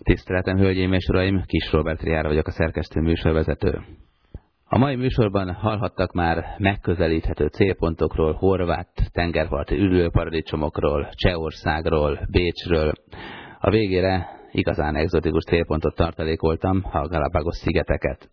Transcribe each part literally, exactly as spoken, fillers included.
Tiszteletem, hölgyeim és uraim, Kis Róbert Riára vagyok, a szerkesztő műsorvezető. A mai műsorban hallhattak már megközelíthető célpontokról, horvát tengerparti üdülőparadicsomokról, Csehországról, Bécsről. A végére igazán egzotikus célpontot tartalékoltam, a Galápagos-szigeteket.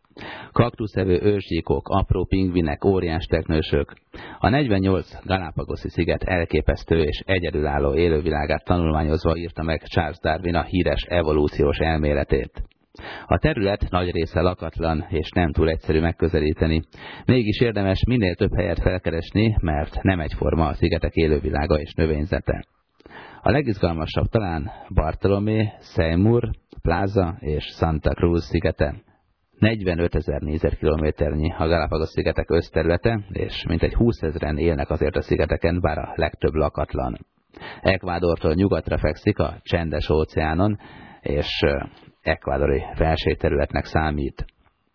Kaktuszevő ősgyíkok, apró pingvinek, óriás teknősök. A negyvennyolc galápagoszi sziget elképesztő és egyedülálló élővilágát tanulmányozva írta meg Charles Darwin a híres evolúciós elméletét. A terület nagy része lakatlan és nem túl egyszerű megközelíteni. Mégis érdemes minél több helyet felkeresni, mert nem egyforma a szigetek élővilága és növényzete. A legizgalmasabb talán Bartolomé, Seymour, Plaza és Santa Cruz szigete. negyvenötezer négyzetkilométernyi a Galápagos-szigetek összterülete, és mintegy húszezren élnek azért a szigeteken, bár a legtöbb lakatlan. Ekvádortól nyugatra fekszik a Csendes óceánon, és ekvádori felségterületnek számít.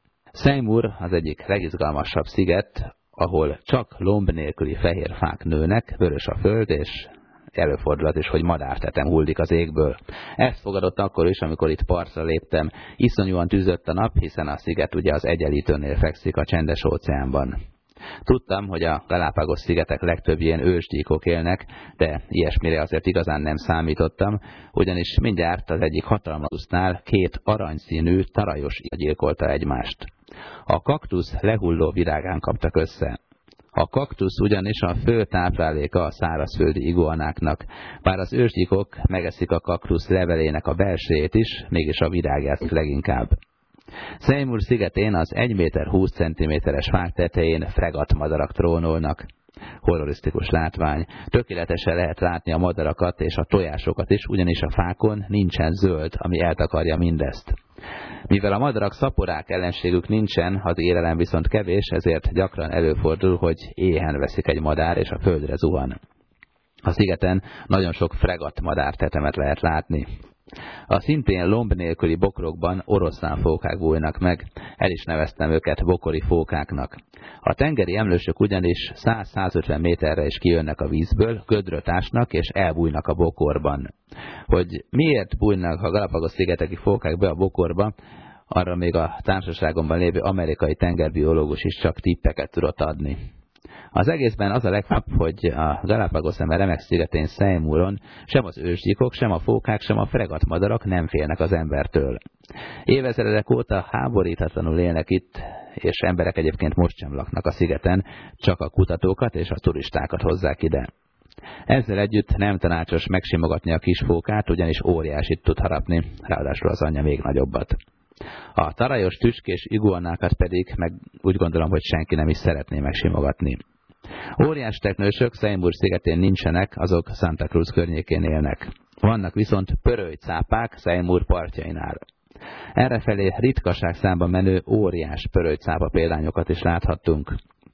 Seymour az egyik legizgalmasabb sziget, ahol csak lomb nélküli fehér fák nőnek, vörös a föld, és előfordulhat is, hogy madártetem hullik az égből. Ezt fogadott akkor is, amikor itt partra léptem. Iszonyúan tűzött a nap, hiszen a sziget ugye az Egyenlítőnél fekszik a Csendes óceánban. Tudtam, hogy a Galápagos-szigetek legtöbbjén ősgyíkok élnek, de ilyesmire azért igazán nem számítottam, ugyanis mindjárt az egyik hatalmasnál két aranyszínű tarajos gyilkolta egymást. A kaktusz lehulló virágán kaptak össze. A kaktusz ugyanis a fő tápláléka a szárazföldi iguanáknak, bár az ősgyíkok megeszik a kaktusz levelének a belsejét is, mégis a virágját leginkább. Seymour szigetén az egy méter húsz centiméteres fák tetején fregattmadarak trónolnak. Horrorisztikus látvány. Tökéletesen lehet látni a madarakat és a tojásokat is, ugyanis a fákon nincsen zöld, ami eltakarja mindezt. Mivel a madarak szaporák, ellenségük nincsen, az élelem viszont kevés, ezért gyakran előfordul, hogy éhen veszik egy madár és a földre zuhan. A szigeten nagyon sok fregattmadár tetemet lehet látni. A szintén lomb nélküli bokrokban oroszlánfókák bújnak meg, el is neveztem őket bokori fókáknak. A tengeri emlősök ugyanis száz-százötven méterre is kijönnek a vízből, gödröt ásnak és elbújnak a bokorban. Hogy miért bújnak a Galápagos-szigeteki fókák be a bokorba, arra még a társaságomban lévő amerikai tengerbiológus is csak tippeket tudott adni. Az egészben az a legfőbb, hogy a Galápagos-eme remek szigetén, Seymouron sem az ősgyíkok, sem a fókák, sem a fregattmadarak nem félnek az embertől. Évezredek óta háboríthatatlanul élnek itt, és emberek egyébként most sem laknak a szigeten, csak a kutatókat és a turistákat hozzák ide. Ezzel együtt nem tanácsos megsimogatni a kis fókát, ugyanis óriásit tud harapni, ráadásul az anyja még nagyobbat. A tarajos tüskés iguanákat pedig meg úgy gondolom, hogy senki nem is szeretné megsimogatni. Óriás teknősök Seymour szigetén nincsenek, azok Santa Cruz környékén élnek. Vannak viszont pörölycápák Seymour partjainál. Errefelé ritkaság számban menő óriás pörölycápa példányokat is láthattunk.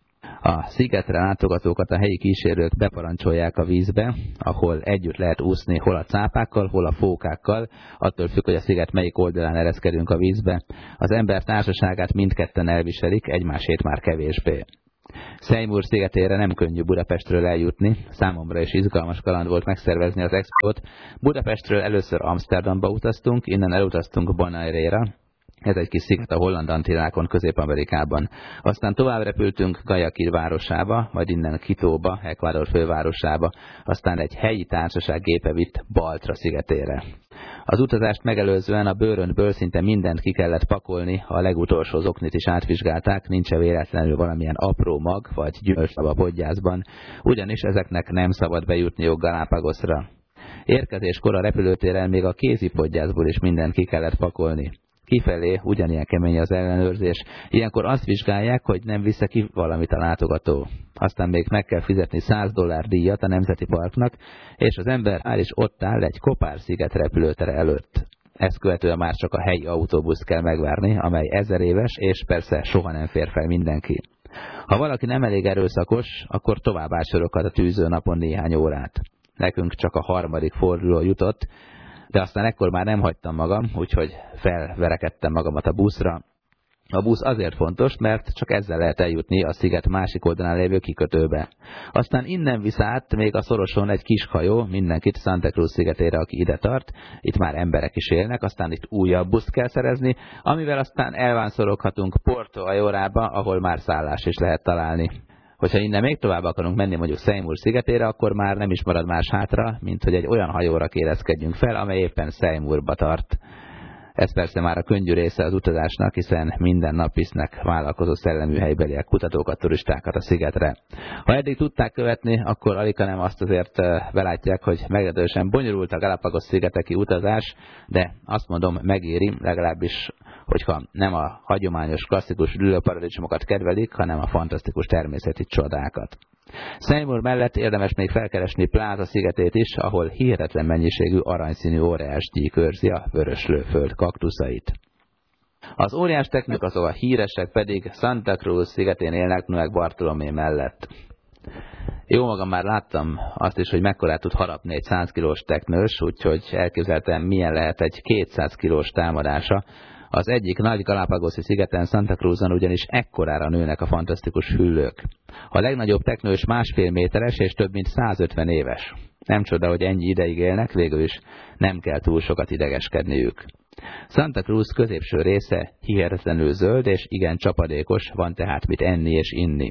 A szigetre látogatókat a helyi kísérők beparancsolják a vízbe, ahol együtt lehet úszni hol a cápákkal, hol a fókákkal, attól függ, hogy a sziget melyik oldalán ereszkedünk a vízbe. Az ember társaságát mindketten elviselik, egymásét már kevésbé. Seymour szigetére nem könnyű Budapestről eljutni, számomra is izgalmas kaland volt megszervezni az expót. Budapestről először Amsterdamba utaztunk, innen elutaztunk Bonaire-ra. Ez egy kis sziget a Holland-Antillákon, Közép-Amerikában. Aztán tovább repültünk Guayaquil városába, majd innen Quitóba, Ecuador fővárosába, aztán egy helyi társaság gépe vitt Baltra szigetére. Az utazást megelőzően a bőröntből szinte mindent ki kellett pakolni, a legutolsó zoknit is átvizsgálták, nincs-e véletlenül valamilyen apró mag vagy gyümölcslap a podgyászban, ugyanis ezeknek nem szabad bejutniuk Galápagosra. Érkezéskor a repülőtéren még a kézipodgyászból is mindent ki kellett pakolni. Kifelé ugyanilyen kemény az ellenőrzés. Ilyenkor azt vizsgálják, hogy nem visze ki valamit a látogató. Aztán még meg kell fizetni száz dollár díjat a Nemzeti Parknak, és az ember áll is ott áll egy Kopár-sziget repülőtere előtt. Ezt követően már csak a helyi autóbuszt kell megvárni, amely ezer éves, és persze soha nem fér fel mindenki. Ha valaki nem elég erőszakos, akkor tovább ásorokat a tűző napon néhány órát. Nekünk csak a harmadik forduló jutott, de aztán ekkor már nem hagytam magam, úgyhogy felverekedtem magamat a buszra, A busz azért fontos, mert csak ezzel lehet eljutni a sziget másik oldalán lévő kikötőbe. Aztán innen visz át még a szoroson egy kis hajó mindenkit Santa Cruz szigetére, aki ide tart. Itt már emberek is élnek, aztán itt újabb buszt kell szerezni, amivel aztán elvánszoroghatunk Porto Ayorába, ahol már szállás is lehet találni. Hogyha innen még tovább akarunk menni mondjuk Seymour szigetére, akkor már nem is marad más hátra, mint hogy egy olyan hajóra kérezkedjünk fel, amely éppen Seymourba tart. Ez persze már a könnyű része az utazásnak, hiszen minden nap visznek vállalkozó szellemű helybeliek, kutatókat, turistákat a szigetre. Ha eddig tudták követni, akkor alighanem azt azért belátják, hogy meglehetősen bonyolult a Galápagos-szigeteki utazás, de azt mondom, megéri, legalábbis, hogyha nem a hagyományos, klasszikus ülőparadicsomokat kedvelik, hanem a fantasztikus természeti csodákat. Seymour mellett érdemes még felkeresni Plaza szigetét is, ahol hihetetlen mennyiségű aranyszínű óriásgyík őrzi a vöröslőföld kaktuszait. Az óriás teknők, azok a híresek pedig Santa Cruz szigetén élnek Noé Bartolomé mellett. Jó magam már láttam azt is, hogy mekkorát tud harapni egy száz kilós teknős, úgyhogy elképzeltem, milyen lehet egy kétszáz kilós támadása. Az egyik nagy Galápagoszi szigeten, Santa Cruzon ugyanis ekkorára nőnek a fantasztikus hüllők. A legnagyobb teknős másfél méteres és több mint százötven éves. Nem csoda, hogy ennyi ideig élnek, végül is nem kell túl sokat idegeskedniük. Santa Cruz középső része hihetetlenül zöld és igen csapadékos, van tehát mit enni és inni.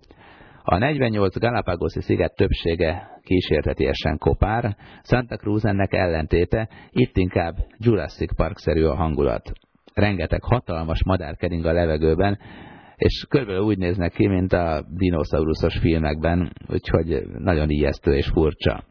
A negyvennyolc Galápagoszi sziget többsége kísértetiesen kopár, Santa Cruz ennek ellentéte, itt inkább Jurassic Park-szerű a hangulat. Rengeteg hatalmas madár kering a levegőben, és körülbelül úgy néznek ki, mint a dinoszauruszos filmekben, úgyhogy nagyon ijesztő és furcsa.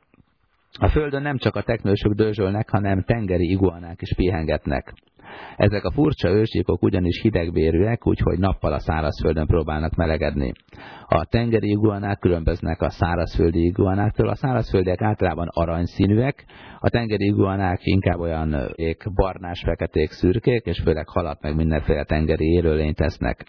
A földön nem csak a teknősök dőzsölnek, hanem tengeri iguanák is pihengetnek. Ezek a furcsa ősgyíkok ugyanis hidegbérűek, úgyhogy nappal a szárazföldön próbálnak melegedni. A tengeri iguanák különböznek a szárazföldi iguanáktól, a szárazföldiek általában aranyszínűek, a tengeri iguanák inkább olyan barnás, feketék, szürkék, és főleg halat meg mindenféle tengeri élőlényt esznek.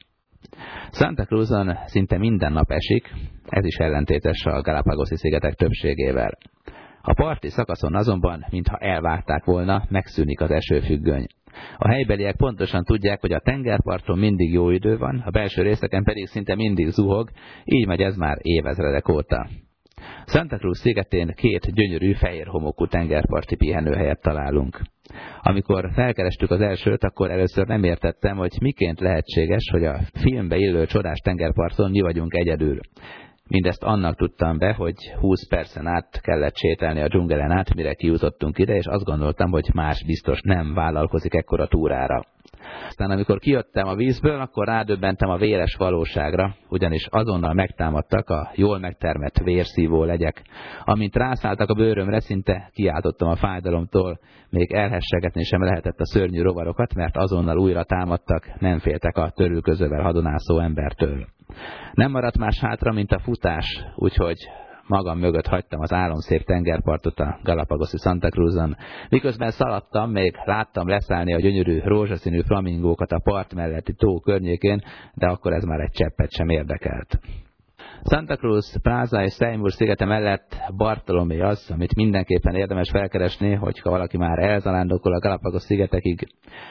Santa Cruzon szinte minden nap esik, ez is ellentétes a Galápagoszi szigetek többségével. A parti szakaszon azonban, mintha elvágták volna, megszűnik az esőfüggöny. A helybeliek pontosan tudják, hogy a tengerparton mindig jó idő van, a belső részeken pedig szinte mindig zuhog, így megy ez már évezredek óta. Santa Cruz szigetén két gyönyörű fehér homokú tengerparti pihenőhelyet találunk. Amikor felkerestük az elsőt, akkor először nem értettem, hogy miként lehetséges, hogy a filmbe illő csodás tengerparton mi vagyunk egyedül. Mindezt annak tudtam be, hogy húsz percen át kellett sétálni a dzsungelen át, mire kijutottunk ide, és azt gondoltam, hogy más biztos nem vállalkozik ekkora túrára. Aztán amikor kijöttem a vízből, akkor rádöbbentem a véres valóságra, ugyanis azonnal megtámadtak a jól megtermett vérszívó legyek. Amint rászálltak a bőrömre, szinte kiáltottam a fájdalomtól, még elhessegetni sem lehetett a szörnyű rovarokat, mert azonnal újra támadtak, nem féltek a törülközővel hadonászó embertől. Nem maradt más hátra, mint a futás, úgyhogy magam mögött hagytam az álomszép tengerpartot a Galapagoszi Santa Cruzon. Miközben szaladtam, még láttam leszállni a gyönyörű rózsaszínű flamingókat a part melletti tó környékén, de akkor ez már egy cseppet sem érdekelt. Santa Cruz, Plaza és Seymour szigete mellett Bartolomé az, amit mindenképpen érdemes felkeresni, hogyha valaki már elzalándokol a Galapagos szigetekig.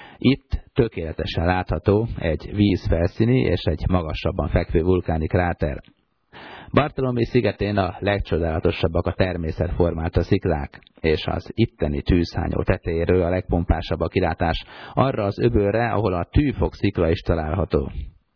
Itt tökéletesen látható egy vízfelszíni és egy magasabban fekvő vulkáni kráter. Bartolomé szigetén a legcsodálatosabbak a természetformáta sziklák, és az itteni tűzhányó tetejéről a legpompásabb a kilátás arra az öbölre, ahol a tűfok szikla is található.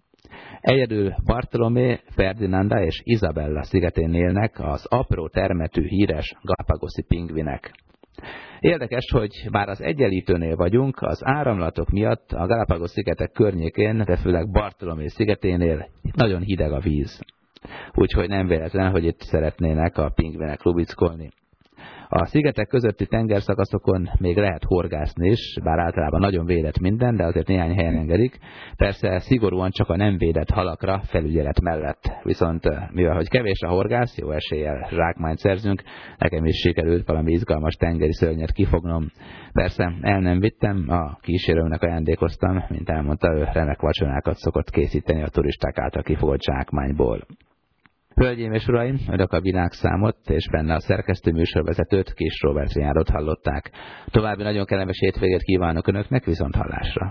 Egyedül Bartolomé, Ferdinanda és Isabella szigetén élnek az apró termetű híres galapagoszi pingvinek. Érdekes, hogy bár az egyenlítőnél vagyunk, az áramlatok miatt a Galapagos szigetek környékén, de főleg Bartolomé szigeténél nagyon hideg a víz. Úgyhogy nem véletlen, hogy itt szeretnének a pingvinek lubickolni. A szigetek közötti tengerszakaszokon még lehet horgászni is, bár általában nagyon védett minden, de azért néhány helyen engedik. Persze szigorúan csak a nem védett halakra felügyelet mellett. Viszont mivel hogy kevés a horgász, jó eséllyel zsákmányt szerzünk, nekem is sikerült valami izgalmas tengeri szörnyet kifognom. Persze el nem vittem, a kísérőmnek ajándékoztam, mint elmondta, ő remek vacsorákat szokott készíteni a turisták által kifogott zsákmányból. Hölgyeim és uraim, önök a világszámot és benne a szerkesztő műsorvezetőt, Kis Róbert Járót hallották. További nagyon kellemes hétvégét kívánok önöknek, viszont hallásra!